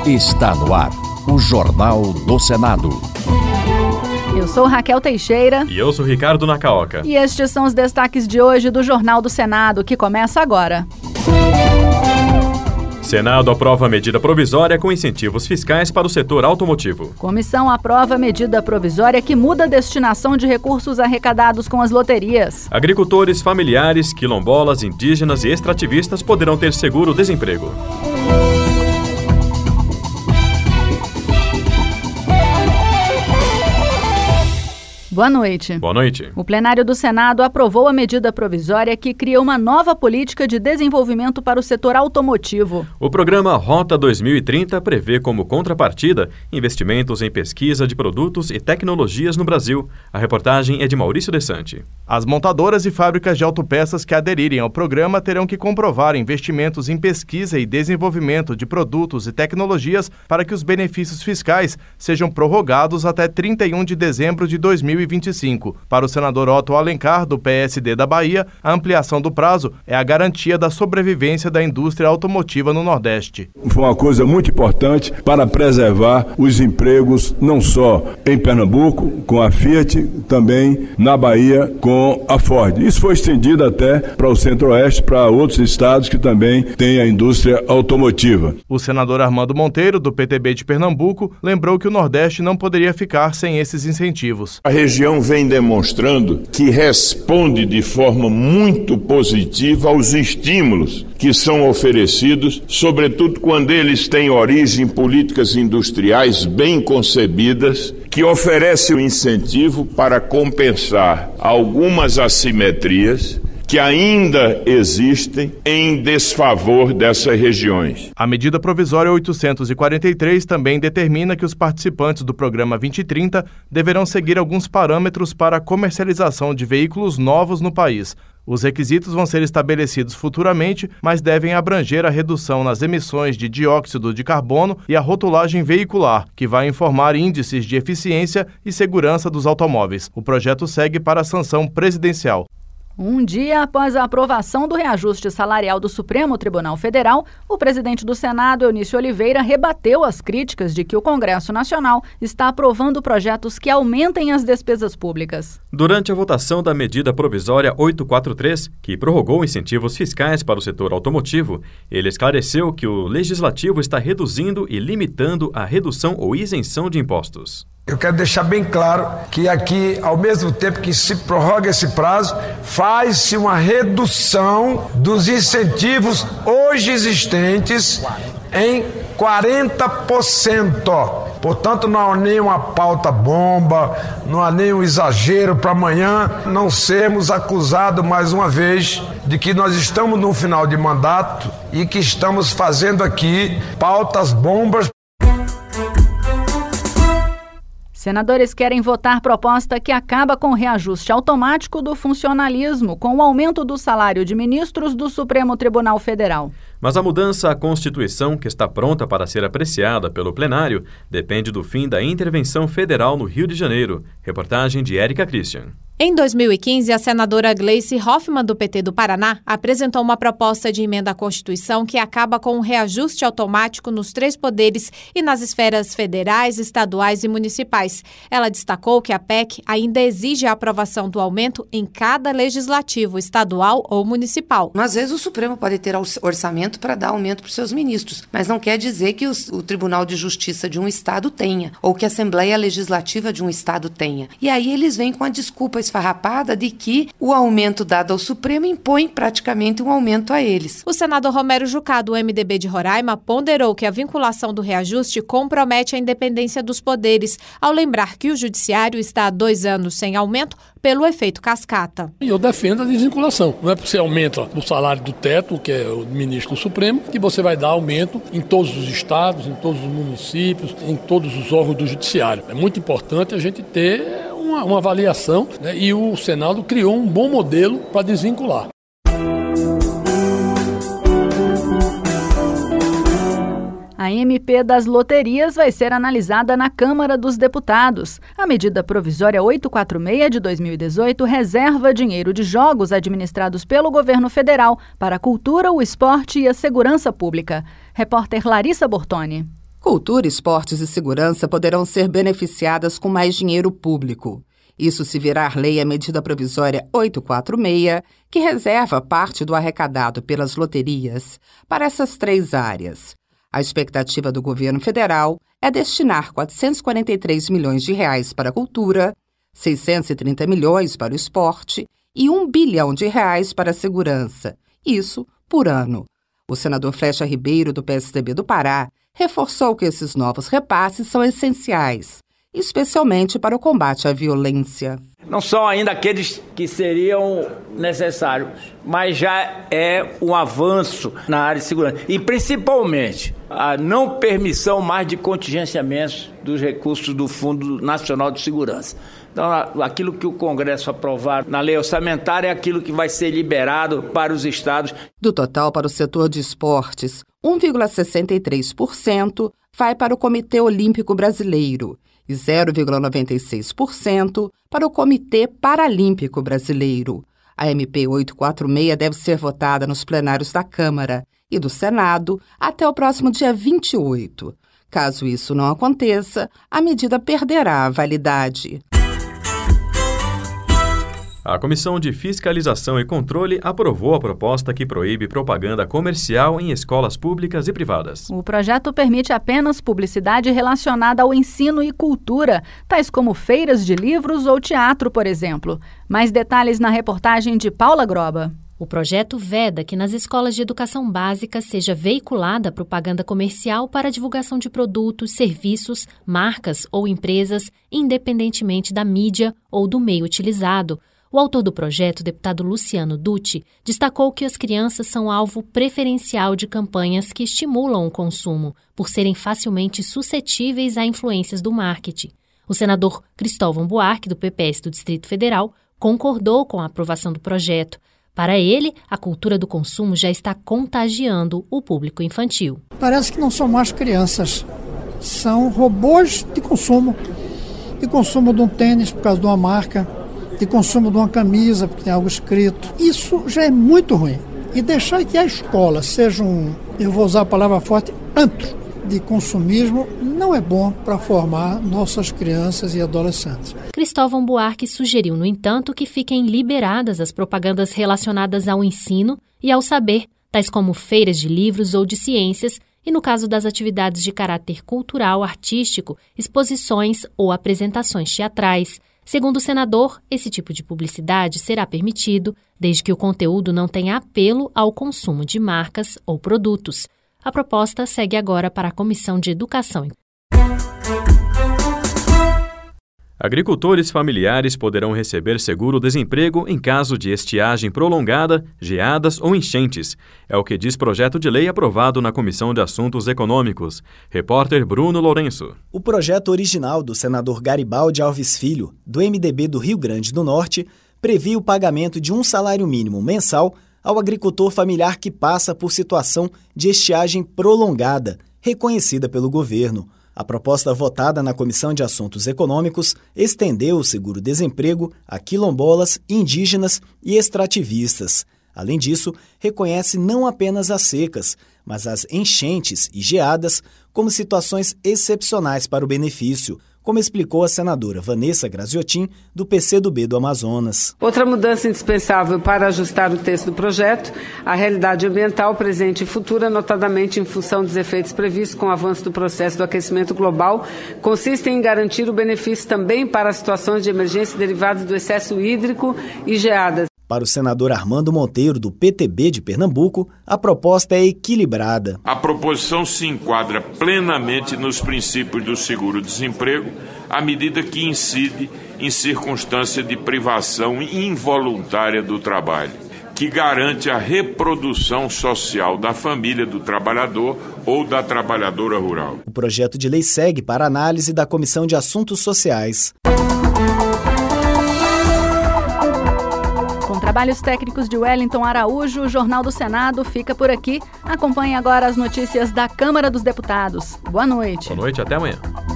Está no ar o Jornal do Senado. Eu sou Raquel Teixeira. E eu sou Ricardo Nacaoca. E estes são os destaques de hoje do Jornal do Senado, que começa agora. Senado aprova medida provisória com incentivos fiscais para o setor automotivo. Comissão aprova medida provisória que muda a destinação de recursos arrecadados com as loterias. Agricultores, familiares, quilombolas, indígenas e extrativistas poderão ter seguro-desemprego. Boa noite. Boa noite. O plenário do Senado aprovou a medida provisória que cria uma nova política de desenvolvimento para o setor automotivo. O programa Rota 2030 prevê como contrapartida investimentos em pesquisa de produtos e tecnologias no Brasil. A reportagem é de Maurício Desante. As montadoras e fábricas de autopeças que aderirem ao programa terão que comprovar investimentos em pesquisa e desenvolvimento de produtos e tecnologias para que os benefícios fiscais sejam prorrogados até 31 de dezembro de 2025. Para o senador Otto Alencar, do PSD da Bahia, a ampliação do prazo é a garantia da sobrevivência da indústria automotiva no Nordeste. Foi uma coisa muito importante para preservar os empregos não só em Pernambuco, com a Fiat, também na Bahia, com a Ford. Isso foi estendido até para o Centro-Oeste, para outros estados que também têm a indústria automotiva. O senador Armando Monteiro, do PTB de Pernambuco, lembrou que o Nordeste não poderia ficar sem esses incentivos. A região vem demonstrando que responde de forma muito positiva aos estímulos que são oferecidos, sobretudo quando eles têm origem em políticas industriais bem concebidas, que oferecem o incentivo para compensar algumas assimetrias que ainda existem em desfavor dessas regiões. A medida provisória 843 também determina que os participantes do programa 2030 deverão seguir alguns parâmetros para a comercialização de veículos novos no país. Os requisitos vão ser estabelecidos futuramente, mas devem abranger a redução nas emissões de dióxido de carbono e a rotulagem veicular, que vai informar índices de eficiência e segurança dos automóveis. O projeto segue para a sanção presidencial. Um dia após a aprovação do reajuste salarial do Supremo Tribunal Federal, o presidente do Senado, Eunício Oliveira, rebateu as críticas de que o Congresso Nacional está aprovando projetos que aumentem as despesas públicas. Durante a votação da medida provisória 843, que prorrogou incentivos fiscais para o setor automotivo, ele esclareceu que o Legislativo está reduzindo e limitando a redução ou isenção de impostos. Eu quero deixar bem claro que aqui, ao mesmo tempo que se prorroga esse prazo, faz-se uma redução dos incentivos hoje existentes em 40%. Portanto, não há nenhuma pauta bomba, não há nenhum exagero para amanhã não sermos acusados mais uma vez de que nós estamos no final de mandato e que estamos fazendo aqui pautas bombas. Senadores querem votar proposta que acaba com o reajuste automático do funcionalismo, com o aumento do salário de ministros do Supremo Tribunal Federal. Mas a mudança à Constituição, que está pronta para ser apreciada pelo plenário, depende do fim da intervenção federal no Rio de Janeiro. Reportagem de Érica Christian. Em 2015, a senadora Gleice Hoffmann, do PT do Paraná, apresentou uma proposta de emenda à Constituição que acaba com o reajuste automático nos 3 poderes e nas esferas federais, estaduais e municipais. Ela destacou que a PEC ainda exige a aprovação do aumento em cada legislativo estadual ou municipal. Às vezes o Supremo pode ter orçamento para dar aumento para os seus ministros, mas não quer dizer que o Tribunal de Justiça de um estado tenha, ou que a Assembleia Legislativa de um estado tenha. E aí eles vêm com a desculpa esfarrapada de que o aumento dado ao Supremo impõe praticamente um aumento a eles. O senador Romero Jucá, do MDB de Roraima, ponderou que a vinculação do reajuste compromete a independência dos poderes, ao lembrar que o Judiciário está há 2 anos sem aumento pelo efeito cascata. Eu defendo a desvinculação. Não é porque você aumenta o salário do teto, que é o ministro do Supremo, que você vai dar aumento em todos os estados, em todos os municípios, em todos os órgãos do Judiciário. É muito importante a gente ter uma avaliação, né? E o Senado criou um bom modelo para desvincular. A MP das loterias vai ser analisada na Câmara dos Deputados. A medida provisória 846 de 2018 reserva dinheiro de jogos administrados pelo governo federal para a cultura, o esporte e a segurança pública. Repórter Larissa Bortoni. Cultura, esportes e segurança poderão ser beneficiadas com mais dinheiro público. Isso se virar lei a medida provisória 846, que reserva parte do arrecadado pelas loterias para essas 3 áreas. A expectativa do governo federal é destinar R$ 443 milhões para a cultura, 630 milhões para o esporte e R$ 1 bilhão para a segurança. Isso por ano. O senador Flecha Ribeiro, do PSDB do Pará, reforçou que esses novos repasses são essenciais, especialmente para o combate à violência. Não são ainda aqueles que seriam necessários, mas já é um avanço na área de segurança. E, principalmente, a não permissão mais de contingenciamentos dos recursos do Fundo Nacional de Segurança. Então, aquilo que o Congresso aprovar na lei orçamentária é aquilo que vai ser liberado para os estados. Do total para o setor de esportes, 1,63% vai para o Comitê Olímpico Brasileiro e 0,96% para o Comitê Paralímpico Brasileiro. A MP 846 deve ser votada nos plenários da Câmara e do Senado até o próximo dia 28. Caso isso não aconteça, a medida perderá a validade. A Comissão de Fiscalização e Controle aprovou a proposta que proíbe propaganda comercial em escolas públicas e privadas. O projeto permite apenas publicidade relacionada ao ensino e cultura, tais como feiras de livros ou teatro, por exemplo. Mais detalhes na reportagem de Paula Groba. O projeto veda que nas escolas de educação básica seja veiculada propaganda comercial para divulgação de produtos, serviços, marcas ou empresas, independentemente da mídia ou do meio utilizado. O autor do projeto, o deputado Luciano Dutti, destacou que as crianças são alvo preferencial de campanhas que estimulam o consumo, por serem facilmente suscetíveis a influências do marketing. O senador Cristóvão Buarque, do PPS do Distrito Federal, concordou com a aprovação do projeto. Para ele, a cultura do consumo já está contagiando o público infantil. Parece que não são mais crianças, são robôs de consumo de um tênis por causa de uma marca, de consumo de uma camisa, porque tem algo escrito. Isso já é muito ruim. E deixar que a escola seja eu vou usar a palavra forte, antro de consumismo, não é bom para formar nossas crianças e adolescentes. Cristóvão Buarque sugeriu, no entanto, que fiquem liberadas as propagandas relacionadas ao ensino e ao saber, tais como feiras de livros ou de ciências, e no caso das atividades de caráter cultural, artístico, exposições ou apresentações teatrais. Segundo o senador, esse tipo de publicidade será permitido desde que o conteúdo não tenha apelo ao consumo de marcas ou produtos. A proposta segue agora para a Comissão de Educação. Agricultores familiares poderão receber seguro-desemprego em caso de estiagem prolongada, geadas ou enchentes. É o que diz projeto de lei aprovado na Comissão de Assuntos Econômicos. Repórter Bruno Lourenço. O projeto original do senador Garibaldi Alves Filho, do MDB do Rio Grande do Norte, previa o pagamento de um salário mínimo mensal ao agricultor familiar que passa por situação de estiagem prolongada, reconhecida pelo governo. A proposta votada na Comissão de Assuntos Econômicos estendeu o seguro-desemprego a quilombolas, indígenas e extrativistas. Além disso, reconhece não apenas as secas, mas as enchentes e geadas como situações excepcionais para o benefício, como explicou a senadora Vanessa Graziotin, do PCdoB do Amazonas. Outra mudança indispensável para ajustar o texto do projeto, a realidade ambiental presente e futura, notadamente em função dos efeitos previstos com o avanço do processo do aquecimento global, consiste em garantir o benefício também para as situações de emergência derivadas do excesso hídrico e geadas. Para o senador Armando Monteiro, do PTB de Pernambuco, a proposta é equilibrada. A proposição se enquadra plenamente nos princípios do seguro-desemprego, à medida que incide em circunstância de privação involuntária do trabalho, que garante a reprodução social da família do trabalhador ou da trabalhadora rural. O projeto de lei segue para análise da Comissão de Assuntos Sociais. Com trabalhos técnicos de Wellington Araújo, o Jornal do Senado fica por aqui. Acompanhe agora as notícias da Câmara dos Deputados. Boa noite. Boa noite, até amanhã.